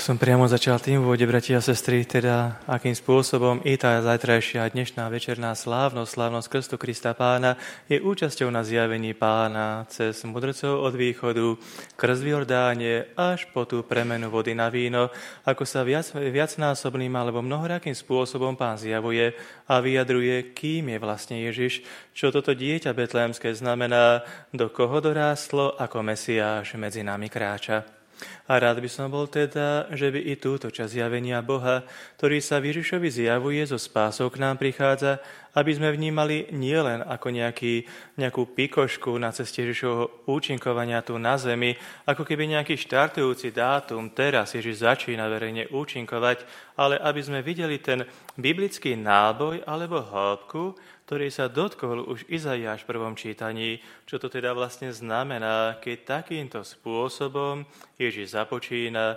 som priamo začal tým v úvode, bratia a sestry, teda akým spôsobom i tá zajtrajšia dnešná večerná slávnosť krstu Krista Pána je účasťou na zjavení Pána cez mudrcov od východu, krst v Jordáne až po tú premenu vody na víno, ako sa viacnásobným alebo mnohorakým spôsobom Pán zjavuje a vyjadruje, kým je vlastne Ježiš, čo toto dieťa betlémske znamená, do koho dorástlo, ako Mesiáš medzi nami kráča. A rád by som bol teda, že by i túto časť zjavenia Boha, ktorý sa Ježišovi zjavuje, zo spásou k nám prichádza, aby sme vnímali nielen ako nejakú pikošku na ceste Ježišovho účinkovania tu na zemi, ako keby nejaký štartujúci dátum, teraz Ježiš začína verejne účinkovať, ale aby sme videli ten biblický náboj alebo hĺbku, ktorý sa dotkol už Izaiáš v prvom čítaní, čo to teda vlastne znamená, keď takýmto spôsobom Ježiš započína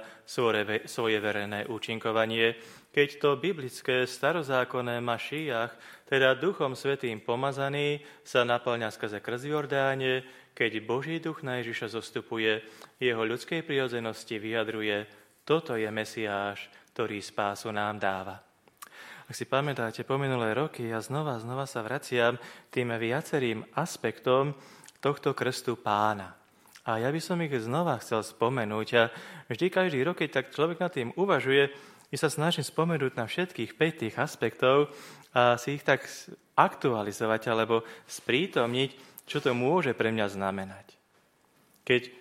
svoje verejné účinkovanie, keď to biblické starozákonné Mašiach, teda Duchom Svätým pomazaný, sa naplňa skrze krst v Jordáne, keď Boží duch na Ježiša zostupuje, jeho ľudskej prirodzenosti vyjadruje, toto je Mesiáš, ktorý spásu nám dáva. Ak si pamätáte, po minulé roky ja znova sa vraciam tým viacerým aspektom tohto krstu Pána. A ja by som ich znova chcel spomenúť a vždy každý rok, keď tak človek nad tým uvažuje, ja sa snažím spomenúť na všetkých 5 tých aspektov a si ich tak aktualizovať alebo sprítomniť, čo to môže pre mňa znamenať. Keď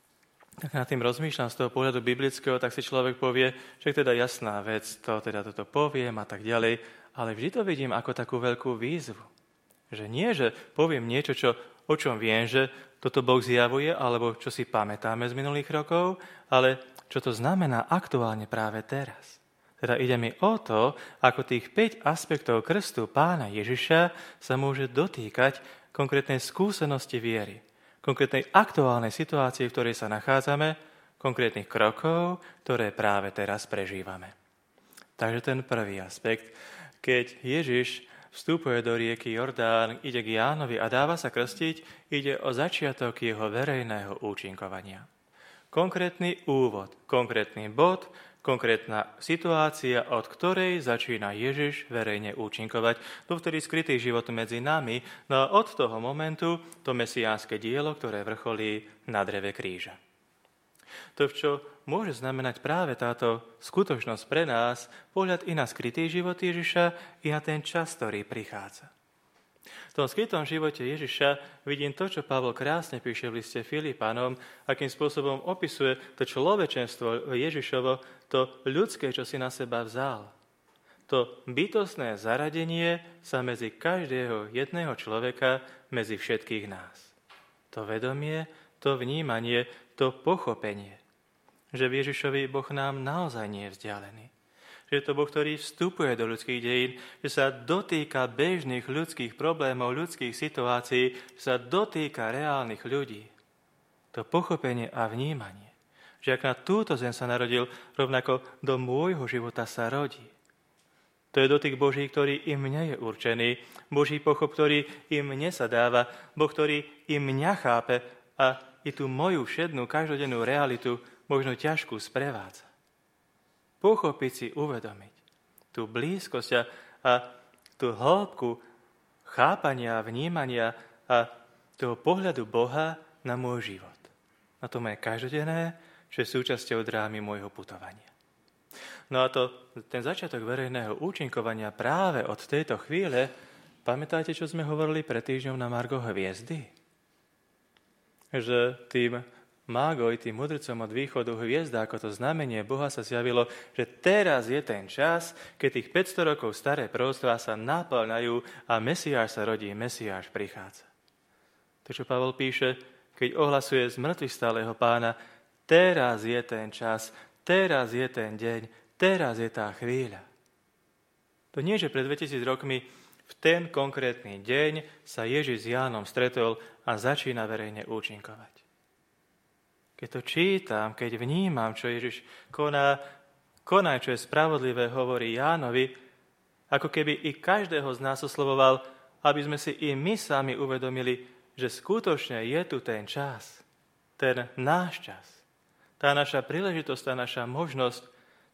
tak nad tým rozmýšľam z toho pohľadu biblického, tak si človek povie, že je teda jasná vec, toto poviem a tak ďalej, ale vždy to vidím ako takú veľkú výzvu. Že nie, že poviem niečo, o čom viem, že toto Boh zjavuje, alebo čo si pamätáme z minulých rokov, ale čo to znamená aktuálne práve teraz. Teda ide mi o to, ako tých 5 aspektov krstu Pána Ježiša sa môže dotýkať konkrétnej skúsenosti viery, konkrétnej aktuálnej situácie, v ktorej sa nachádzame, konkrétnych krokov, ktoré práve teraz prežívame. Takže ten prvý aspekt, keď Ježiš vstupuje do rieky Jordán, ide k Jánovi a dáva sa krstiť, ide o začiatok jeho verejného účinkovania. Konkrétny úvod, konkrétny bod, konkrétna situácia, od ktorej začína Ježiš verejne účinkovať, dovtedy skrytý život medzi nami, no a od toho momentu to mesiánske dielo, ktoré vrcholí na dreve kríža. To, čo môže znamenať práve táto skutočnosť pre nás, pohľad i na skrytý život Ježiša, i na ten čas, ktorý prichádza. V tom skrytom živote Ježiša vidím to, čo Pavol krásne píše v liste Filipanom, akým spôsobom opisuje to človečenstvo Ježišovo, to ľudské, čo si na seba vzal. To bytostné zaradenie sa medzi každého jedného človeka, medzi všetkých nás. To vedomie, to vnímanie, to pochopenie, že v Ježišovi Boh nám naozaj nie je vzdialený. Že je to Boh, ktorý vstupuje do ľudských dejín, že sa dotýka bežných ľudských problémov, ľudských situácií, že sa dotýka reálnych ľudí. To pochopenie a vnímanie, že ak na túto zem sa narodil, rovnako do môjho života sa rodí. To je dotyk Boží, ktorý i mne je určený, Boží pochop, ktorý i mne sa dáva, Boh, ktorý i mňa chápe a i tú moju všednú každodennú realitu možno ťažkú sprevádza. Pochopiť si, uvedomiť tú blízkosť a tú hĺbku chápania, vnímania a toho pohľadu Boha na môj život. Na to moje každodenné, čo je súčasťou drámy môjho putovania. No a ten začiatok verejného účinkovania práve od tejto chvíle, pamätáte, čo sme hovorili pred týždňom na margo hviezdy? Že tým mágoj, tým mudrcom od východu hviezda, ako to znamenie Boha sa zjavilo, že teraz je ten čas, keď tých 500 rokov staré proroctvá sa naplňajú a Mesiáš sa rodí, Mesiáš prichádza. To, čo Pavol píše, keď ohlasuje z mŕtvych stáleho Pána, teraz je ten čas, teraz je ten deň, teraz je tá chvíľa. To nie, že pred 2000 rokmi v ten konkrétny deň sa Ježiš s Jánom stretol a začína verejne účinkovať. Keď to čítam, keď vnímam, čo Ježiš konaj, čo je spravodlivé, hovorí Jánovi, ako keby i každého z nás oslovoval, aby sme si i my sami uvedomili, že skutočne je tu ten čas, ten náš čas, tá naša príležitosť, tá naša možnosť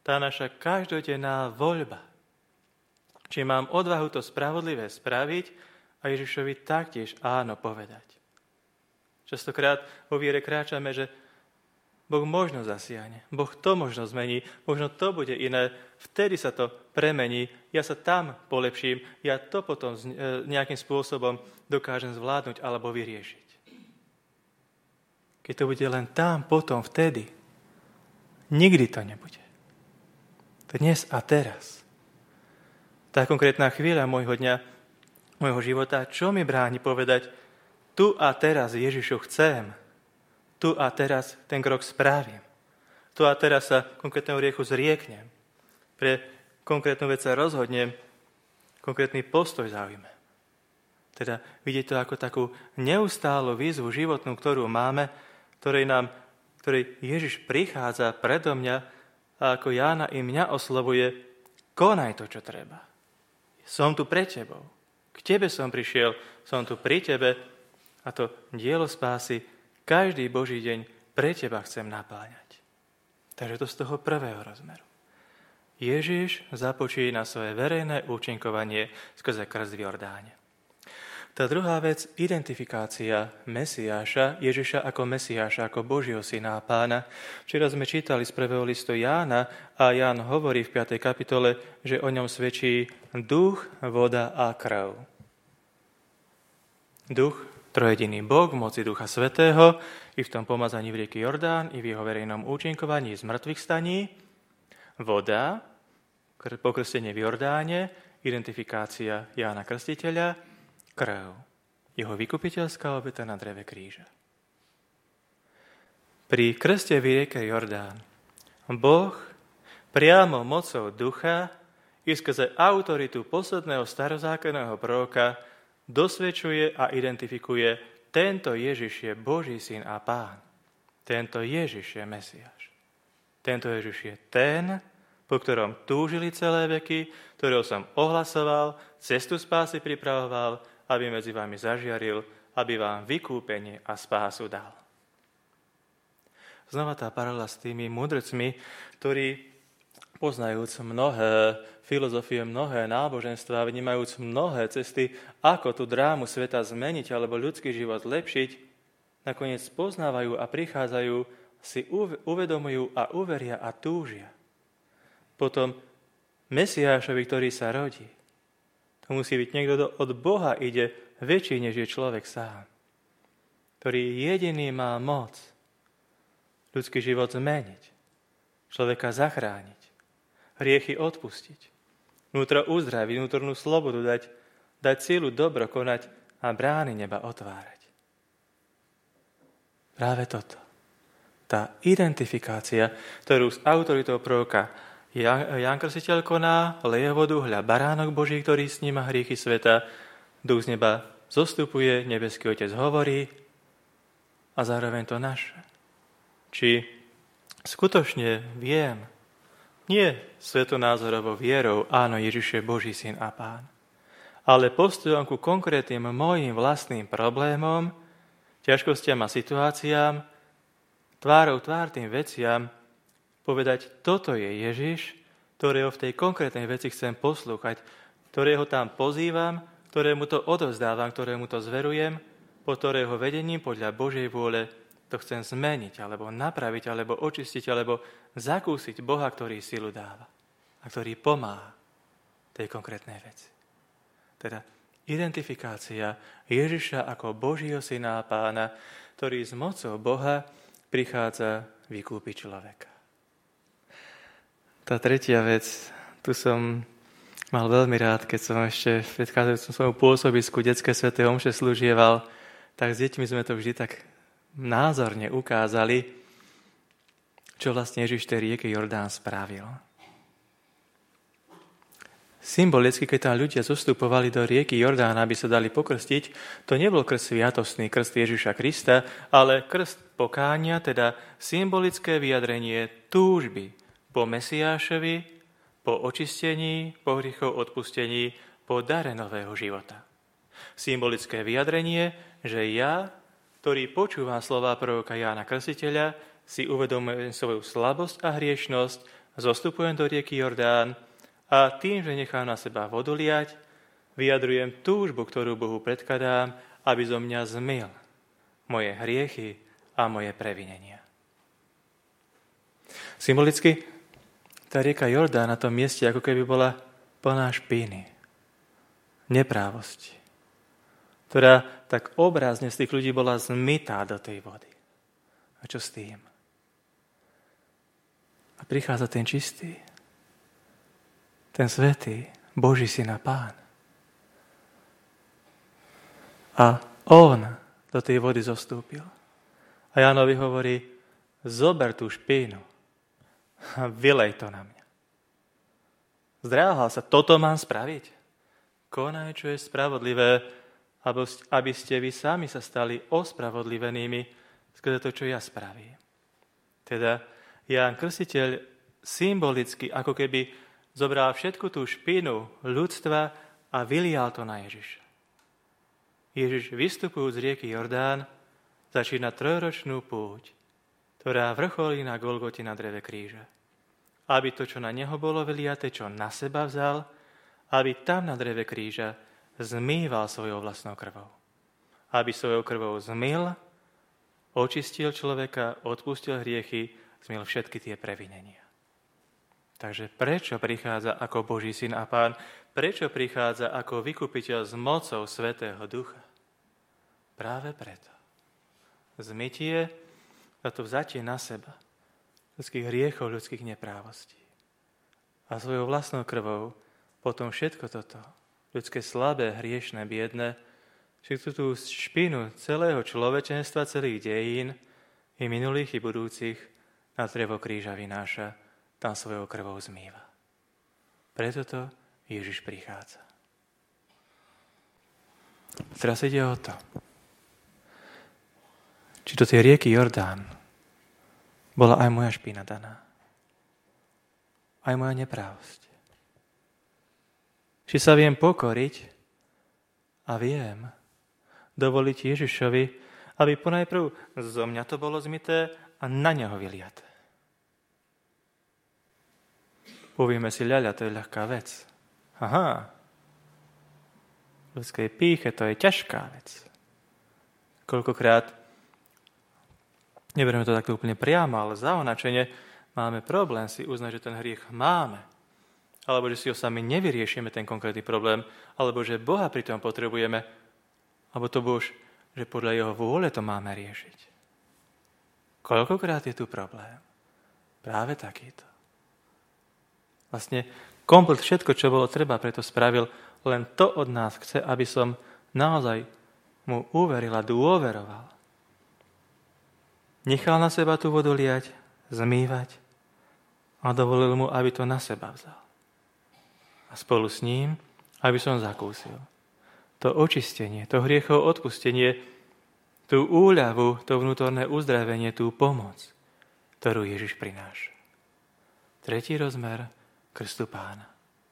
tá naša každodenná voľba. Či mám odvahu to spravodlivé spraviť a Ježišovi taktiež áno povedať. Častokrát vo viere kráčame, že Boh možno zasiahne, Boh to možno zmení, možno to bude iné, vtedy sa to premení, ja sa tam polepším, ja to potom nejakým spôsobom dokážem zvládnuť alebo vyriešiť. Keď to bude len tam, potom, vtedy, nikdy to nebude. Dnes a teraz. Tá konkrétna chvíľa môjho dňa, môjho života, čo mi bráni povedať, tu a teraz Ježišu chcem, tu a teraz ten krok spravím, tu a teraz sa konkrétneho riechu zrieknem, pre konkrétnu vec sa rozhodnem, konkrétny postoj zaujme. Teda vidieť to ako takú neustálu výzvu životnú, ktorú máme, ktorej Ježiš prichádza predo mňa a ako Jána i mňa oslovuje, konaj to, čo treba. Som tu pre tebou. K tebe som prišiel, som tu pri tebe a to dielo spásy každý Boží deň pre teba chcem napáňať. Takže to z toho prvého rozmeru. Ježiš započína svoje verejné účinkovanie skrze krst v Jordáne. Tá druhá vec, identifikácia Mesiáša, Ježiša ako Mesiáša, ako Božieho syna a pána. Včera sme čítali z prvého listu Jána a Ján hovorí v 5. kapitole, že o ňom svedčí duch, voda a krv. Duch, trojediný Boh v moci Ducha Svätého, i v tom pomazaní v rieke Jordán, i v jeho verejnom účinkovaní z mŕtvych staní. Voda, pokrstenie v Jordáne, identifikácia Jána Krstiteľa, krv, jeho vykupiteľská obeta na dreve kríža. Pri krste v rieke Jordán Boh priamo mocou ducha i skrze autoritu posledného starozákonného proroka dosvedčuje a identifikuje, tento Ježiš je Boží syn a pán. Tento Ježiš je Mesiáš. Tento Ježiš je ten, po ktorom túžili celé veky, ktorého som ohlasoval, cestu spásy pripravoval, aby medzi vami zažiaril, aby vám vykúpenie a spásu dal. Znova tá paralela s tými mudrcmi, ktorí poznajúc mnohé filozofie, mnohé náboženstva, vnímajúc mnohé cesty, ako tú drámu sveta zmeniť alebo ľudský život lepšiť, nakoniec poznávajú a prichádzajú, si uvedomujú a uveria a túžia. Potom Mesiášovi, ktorý sa rodí. To musí byť niekto, kto od Boha ide väčší, než je človek sám. Ktorý jediný má moc ľudský život zmeniť, človeka zachrániť, hriechy odpustiť, vnútro uzdraviť, vnútornú slobodu dať sílu dobro konať a brány neba otvárať. Práve toto. Tá identifikácia, ktorú s autoritou proroka Ján Krstiteľ koná, leje vodu, hľa baránok Boží, ktorý sníma hriechy sveta, duch z neba zostupuje, nebeský Otec hovorí a zároveň to naše. Či skutočne viem, nie svetonázorovo vierou, áno, Ježiš je Boží syn a pán, ale postojom ku konkrétnym mojim vlastným problémom, ťažkostiam a situáciám, tvárou tvár tým veciam, povedať, toto je Ježiš, ktorého v tej konkrétnej veci chcem poslúchať, ktorého tam pozývam, ktorému to odovzdávam, ktorému to zverujem, pod ktorého vedením podľa Božej vôle to chcem zmeniť, alebo napraviť, alebo očistiť, alebo zakúsiť Boha, ktorý silu dáva a ktorý pomáha tej konkrétnej veci. Teda identifikácia Ježiša ako Božieho syna a pána, ktorý s mocou Boha prichádza vykúpiť človeka. Tá tretia vec, tu som mal veľmi rád, keď som ešte v predchádzajúcom svojom pôsobisku detské sväté omše slúžieval, tak s deťmi sme to vždy tak názorne ukázali, čo vlastne Ježiš tej rieke Jordán spravil. Symbolicky, keď tam ľudia zostupovali do rieky Jordána, aby sa dali pokrstiť, to nebol krst sviatostný, krst Ježiša Krista, ale krst pokánia, teda symbolické vyjadrenie túžby po Mesiášovi, po očistení, po hriechov odpustení, po dare nového života. Symbolické vyjadrenie, že ja, ktorý počúvam slová proroka Jána Krstiteľa, si uvedomujem svoju slabosť a hriešnosť, zostupujem do rieky Jordán a tým, že nechám na seba vodu liať, vyjadrujem túžbu, ktorú Bohu predkladám, aby zo mňa zmyl moje hriechy a moje previnenia. Symbolicky, tá rieka Jordán na tom mieste ako keby bola plná špiny, neprávosti, ktorá tak obrazne z tých ľudí bola zmytá do tej vody. A čo s tým? A prichádza ten čistý, ten svätý, Boží syn a Pán. A on do tej vody zostúpil. A Jánovi hovorí, zober tú špínu a vylej to na mňa. Zdráhal sa, toto mám spraviť. Konaj, čo je spravodlivé, aby ste vy sami sa stali ospravodlivenými skrze to, čo ja spravím. Teda Ján Krstiteľ symbolicky ako keby zobral všetku tú špinu ľudstva a vylial to na Ježiša. Ježiš, vystupujúc z rieky Jordán, začína 3-ročnú púť, ktorá vrcholí na Golgote na dreve kríža. Aby to, čo na neho bolo vyliaté, čo na seba vzal, aby tam na dreve kríža zmýval svojou vlastnou krvou. Aby svojou krvou zmyl, očistil človeka, odpustil hriechy, zmyl všetky tie previnenia. Takže prečo prichádza ako Boží syn a Pán? Prečo prichádza ako vykupiteľ s mocou Svätého Ducha? Práve preto. Zmytie a to vzatie na seba ľudských hriechov, ľudských neprávostí. A svojou vlastnou krvou potom všetko toto, ľudské slabé, hriešné, biedné, všetku tú špinu celého človečenstva, celých dejín, i minulých, i budúcich, na drevo kríža vynáša, tam svojou krvou zmýva. Preto to Ježiš prichádza. Teraz ide o to, či do tej rieky Jordán bola aj moja špina daná. Aj moja neprávosť. Či sa viem pokoriť a viem dovoliť Ježišovi, aby ponajprv zo mňa to bolo zmyté a na neho vyliaté. Povieme si, ľaľa, to je ľahká vec. Aha, v ľudskej pýche to je ťažká vec. Koľkokrát, neberieme to takto úplne priamo, ale zaonačene máme problém si uznať, že ten hriech máme. Alebo že si ho sami nevyriešime, ten konkrétny problém. Alebo že Boha pritom potrebujeme. Alebo to Bož, že podľa jeho vôle to máme riešiť. Koľkokrát je tu problém? Práve takýto. Vlastne komplet všetko, čo bolo treba, preto spravil, len to od nás chce, aby som naozaj mu uveril a dôveroval. Nechal na seba tú vodu liať, zmývať a dovolil mu, aby to na seba vzal. A spolu s ním, aby som zakúsil to očistenie, to hriechov odpustenie, tú úľavu, to vnútorné uzdravenie, tú pomoc, ktorú Ježiš prináša. Tretí rozmer krstu Pána.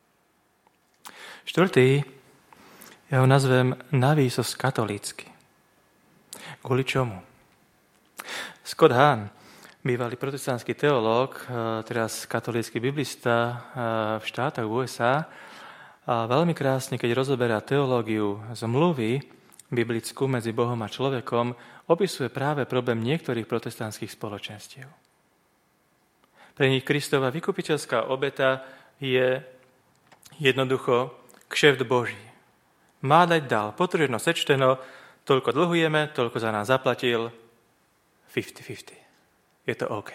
Štvrtý, ja ho nazvem navýsost katolícky. Kvôli čomu? Scott Hahn, bývalý protestantský teológ, teraz katolícky biblista v štátoch USA, a veľmi krásne, keď rozoberá teológiu zmluvy biblickú medzi Bohom a človekom, opisuje práve problém niektorých protestantských spoločenstiev. Pre nich Kristova vykupiteľská obeta je jednoducho kšeft Boží. Má dať dal, potržno sečteno, toľko dlhujeme, toľko za nás zaplatil, 50-50. Je to OK.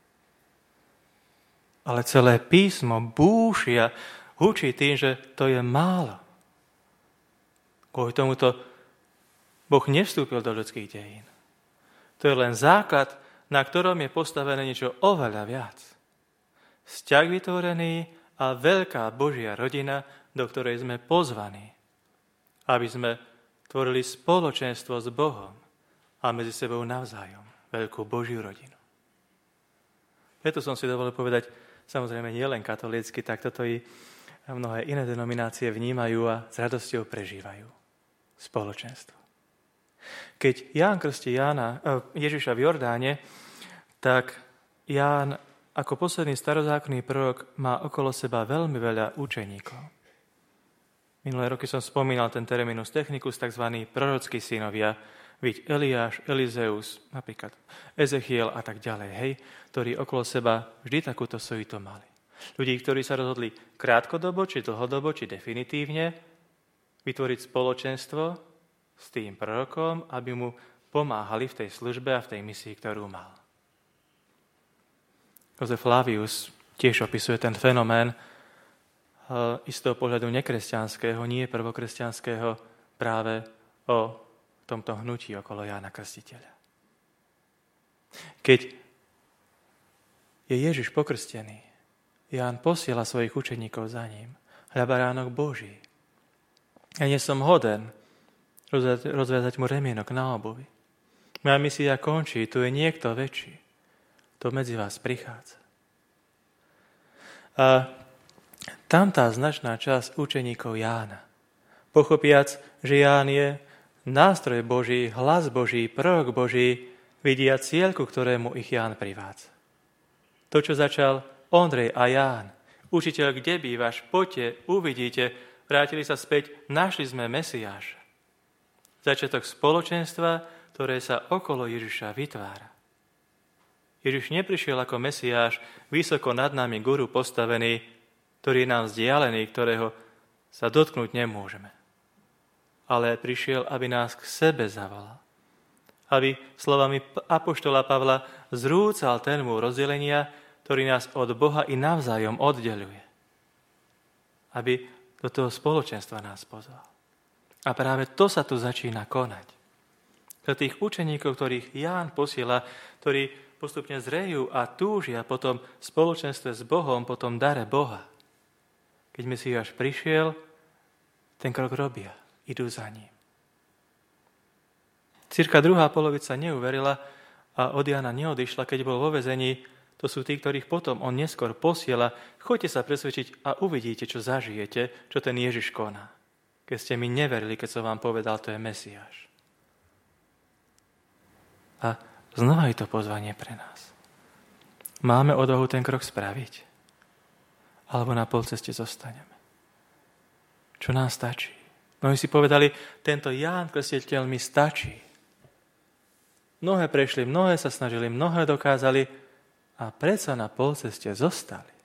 Ale celé písmo búšia, hučí tým, že to je málo. Kvôli tomuto Boh nevstúpil do ľudských dejín. To je len základ, na ktorom je postavené niečo oveľa viac. Vzťah vytvorený a veľká Božia rodina, do ktorej sme pozvaní, aby sme tvorili spoločenstvo s Bohom a medzi sebou navzájom veľkú Božiu rodinu. Preto som si dovolil povedať, samozrejme nie len katolícky, tak toto i mnohé iné denominácie vnímajú a s radosťou prežívajú spoločenstvo. Keď Ján krstí Ježiša v Jordáne, tak Ján ako posledný starozákonný prorok má okolo seba veľmi veľa učeníkov. Minulé roky som spomínal ten terminus technicus, tzv. Prorockí synovia, viď Eliáš, Elizeus, napríklad Ezechiel a tak ďalej, hej, ktorí okolo seba vždy takúto suitu mali. Ľudí, ktorí sa rozhodli krátkodobo, či dlhodobo, či definitívne vytvoriť spoločenstvo s tým prorokom, aby mu pomáhali v tej službe a v tej misii, ktorú mal. Jozef Flavius tiež opisuje ten fenomén z toho pohľadu nekresťanského, nie prvokresťanského, práve o tomto hnutí okolo Jána Krstiteľa. Keď je Ježiš pokrstený, Ján posiela svojich učeníkov za ním. Hľa baránok Boží. Ja nie som hoden rozviazať mu remienok na obuvi. Moja misia končí, tu je niekto väčší. To medzi vás prichádza. A tam tá značná časť učeníkov Jána, pochopiac, že Ján je nástroj Boží, hlas Boží, prorok Boží, vidia cieľ, ku ktorému ich Ján privádza. To, čo začal Ondrej a Ján, učiteľ, kde bývaš, poďte, uvidíte, vrátili sa späť, našli sme Mesiáša. Začiatok spoločenstva, ktoré sa okolo Ježiša vytvára. Ježiš neprišiel ako Mesiáš, vysoko nad nami guru postavený, ktorý je nám vzdialený, ktorého sa dotknúť nemôžeme. Ale prišiel, aby nás k sebe zavolal. Aby slovami apoštola Pavla zrúcal ten múr rozdelenia, ktorý nás od Boha i navzájom oddeľuje. Aby do toho spoločenstva nás pozval. A práve to sa tu začína konať. Za tých učeníkov, ktorých Ján posiela, ktorí postupne zrejú a túžia potom v spoločenstve s Bohom, potom dare Boha. Keď Mesiáš prišiel, ten krok robia, idú za ním. Cirka druhá polovica neuverila a od Jána neodišla, keď bol vo väzení. To sú tí, ktorých potom on neskôr posiela. Choďte sa presvedčiť a uvidíte, čo zažijete, čo ten Ježiš koná. Keď ste mi neverili, keď som vám povedal, to je Mesiáš. A znova je to pozvanie pre nás. Máme odvahu ten krok spraviť? Alebo na polceste zostaneme? Čo nám stačí? Mnohí si povedali, tento Ján Krstiteľ mi stačí. Mnohé prešli, mnohé sa snažili, mnohé dokázali a predsa na polceste zostali.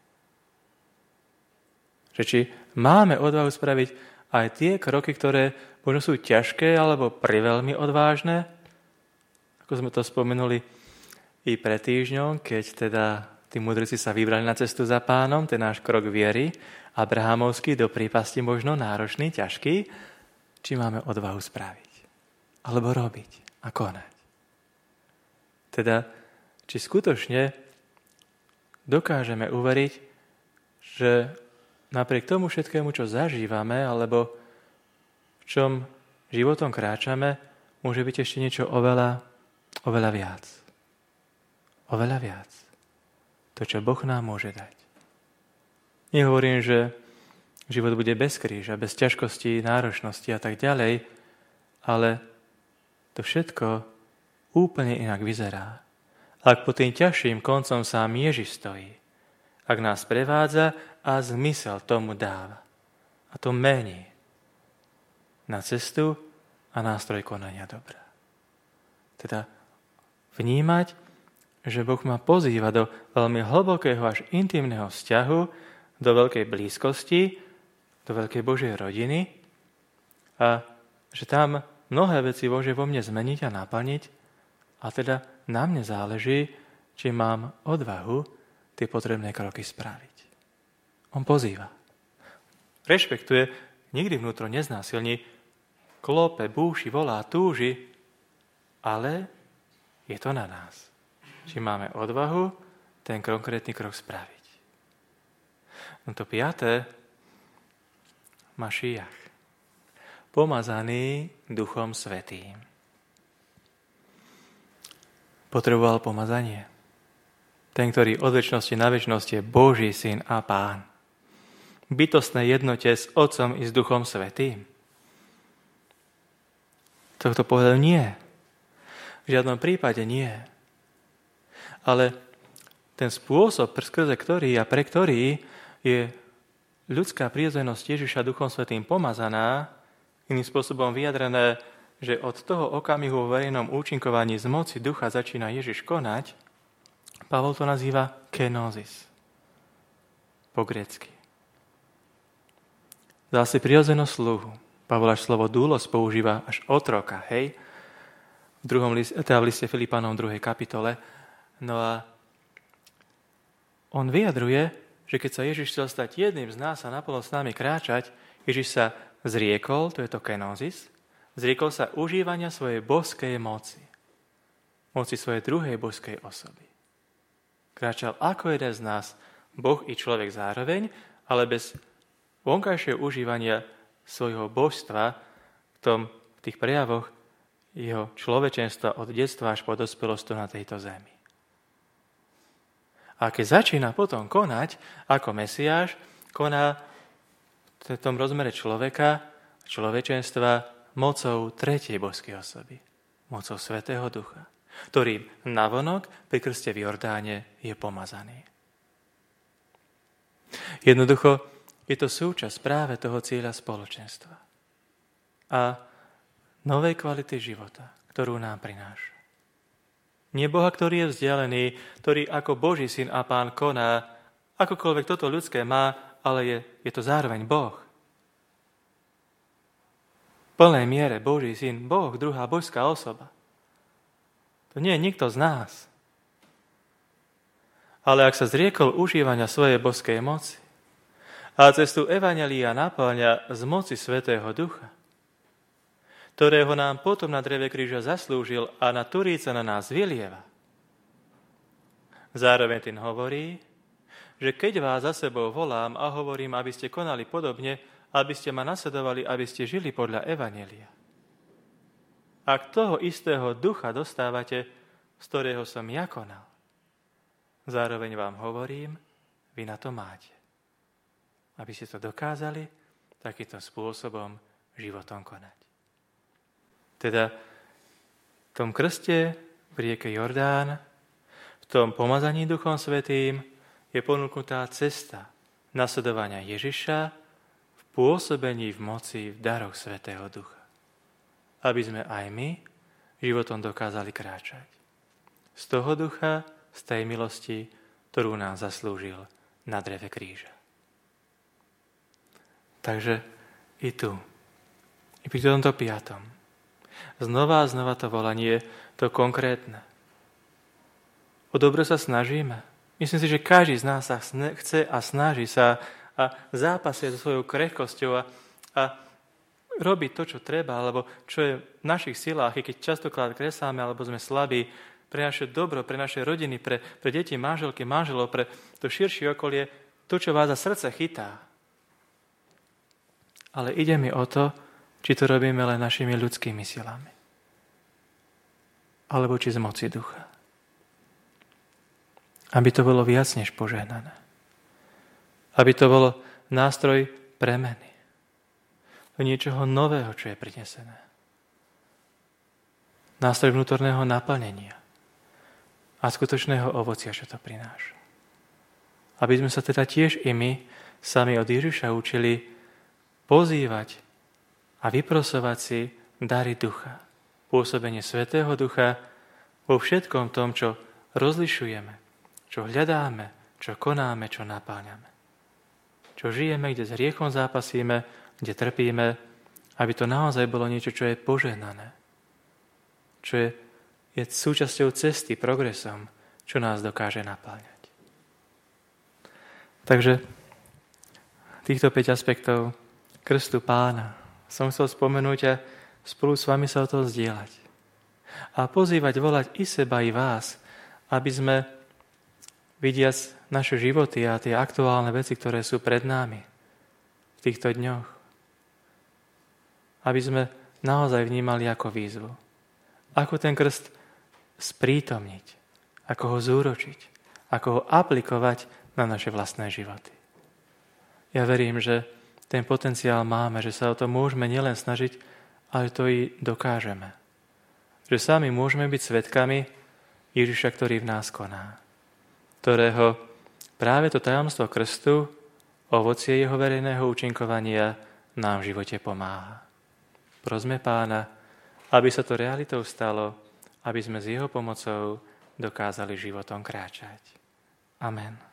Že či máme odvahu spraviť aj tie kroky, ktoré možno sú ťažké alebo priveľmi odvážne, ako sme to spomenuli i pred týždňom, keď teda tí mudrci sa vybrali na cestu za Pánom, ten náš krok viery, abrahamovský, do prípasti možno náročný, ťažký, či máme odvahu spraviť, alebo robiť a konať. Teda, či skutočne dokážeme uveriť, že napriek tomu všetkému, čo zažívame, alebo v čom životom kráčame, môže byť ešte niečo oveľa viac. Oveľa viac. To, čo Boh nám môže dať. Nehovorím, že život bude bez kríža, bez ťažkostí, náročnosti a tak ďalej, ale to všetko úplne inak vyzerá. Ak po tým ťažším koncom sám Ježiš stojí, ak nás prevádza a zmysel tomu dáva. A to mení na cestu a nástroj konania dobra. Teda vnímať, že Boh ma pozýva do veľmi hlbokého až intimného vzťahu, do veľkej blízkosti, do veľkej Božej rodiny a že tam mnohé veci Bože vo mne zmeniť a naplniť a teda na mne záleží, či mám odvahu tie potrebné kroky spraviť. On pozýva. Rešpektuje, nikdy vnútro neznásilní, klope, búši, volá, túži, ale je to na nás. Či máme odvahu ten konkrétny krok spraviť. No to 5. Mašiach. Pomazaný Duchom Svätým. Potreboval pomazanie. Ten, ktorý od večnosti na večnosť je Boží syn a Pán. Bytostné jednote s Otcom i s Duchom Svätým. Tohto pohľadu nie. V žiadnom prípade nie. Ale ten spôsob, skrze ktorý a pre ktorý je ľudská prirodzenosť Ježiša Duchom Svätým pomazaná, iným spôsobom vyjadrené, že od toho okamihu vo verejnom účinkovaní z moci Ducha začína Ježiš konať, Pavol to nazýva kenosis, po grécky. Dal si prirodzenosť sluhu. Pavol až slovo doulos používa až otroka, hej? V liste Filipanom 2. kapitole. No a on vyjadruje, že keď sa Ježiš chcel stať jedným z nás a naplno s nami kráčať, Ježiš sa zriekol, to je to kenosis, zriekol sa užívania svojej božskej moci. Moci svojej druhej božskej osoby. Kráčal ako jeden z nás, Boh i človek zároveň, ale bez vonkajšieho užívania svojho božstva v tých prejavoch jeho človečenstva od detstva až po dospelosť na tejto zemi. A keď začína potom konať ako Mesiáš, koná v tom rozmere človeka, človečenstva mocou tretej božskej osoby, mocou Svätého Ducha, ktorý navonok pri krste v Jordáne je pomazaný. Jednoducho, je to súčasť práve toho cieľa spoločenstva a novej kvality života, ktorú nám prináša. Nie Boha, ktorý je vzdialený, ktorý ako Boží syn a Pán koná, akokoľvek toto ľudské má, ale je to zároveň Boh. V plnej miere Boží syn, Boh, druhá božská osoba. To nie je nikto z nás. Ale ak sa zriekol užívania svojej božskej moci, a cestu evanjelia naplňa z moci Svätého Ducha, ktorého nám potom na dreve kríža zaslúžil a na Turíca na nás vylieva. Zároveň tým hovorí, že keď vás za sebou volám a hovorím, aby ste konali podobne, aby ste ma nasledovali, aby ste žili podľa evanjelia. Ak toho istého ducha dostávate, z ktorého som ja konal, zároveň vám hovorím, vy na to máte. Aby ste to dokázali takýmto spôsobom životom konať. Teda v tom krste v rieke Jordán, v tom pomazaní Duchom Svätým je ponúknutá cesta nasledovania Ježiša v pôsobení v moci v daroch Svätého Ducha. Aby sme aj my životom dokázali kráčať. Z toho ducha, z tej milosti, ktorú nám zaslúžil na dreve kríža. Takže i tu, i pri tomto 5. Znova a znova to volanie, to konkrétne. O dobro sa snažíme. Myslím si, že každý z nás sa chce a snaží sa a zápasie so svojou krehkosťou a robí to, čo treba, alebo čo je v našich silách, i keď častokrát kresáme, alebo sme slabí, pre naše dobro, pre naše rodiny, pre deti, manželky, manželov, pre to širšie okolie, to, čo vás za srdce chytá. Ale ide mi o to, či to robíme len našimi ľudskými silami. Alebo či z moci ducha. Aby to bolo viac než požehnané. Aby to bolo nástroj premeny. Do niečoho nového, čo je prinesené. Nástroj vnútorného naplnenia. A skutočného ovocia, čo to prináša. Aby sme sa teda tiež i my sami od Ježiša učili pozývať a vyprosovať si dary ducha, pôsobenie Svätého Ducha vo všetkom tom, čo rozlišujeme, čo hľadáme, čo konáme, čo napáňame. Čo žijeme, kde s hriechom zápasíme, kde trpíme, aby to naozaj bolo niečo, čo je požehnané, čo je súčasťou cesty, progresom, čo nás dokáže napáňať. Takže týchto 5 aspektov krstu Pána som chcel spomenúť a spolu s vami sa o to zdieľať. A pozývať, volať i seba, i vás, aby sme, vidiac naše životy a tie aktuálne veci, ktoré sú pred nami v týchto dňoch, aby sme naozaj vnímali ako výzvu. Ako ten krst sprítomniť, ako ho zúročiť, ako ho aplikovať na naše vlastné životy. Ja verím, že ten potenciál máme, že sa o to môžeme nielen snažiť, ale to i dokážeme. Že sami môžeme byť svedkami Ježiša, ktorý v nás koná. ktorého práve to tajomstvo krstu, ovocie jeho verejného účinkovania nám v živote pomáha. Prosme Pána, aby sa to realitou stalo, aby sme s jeho pomocou dokázali životom kráčať. Amen.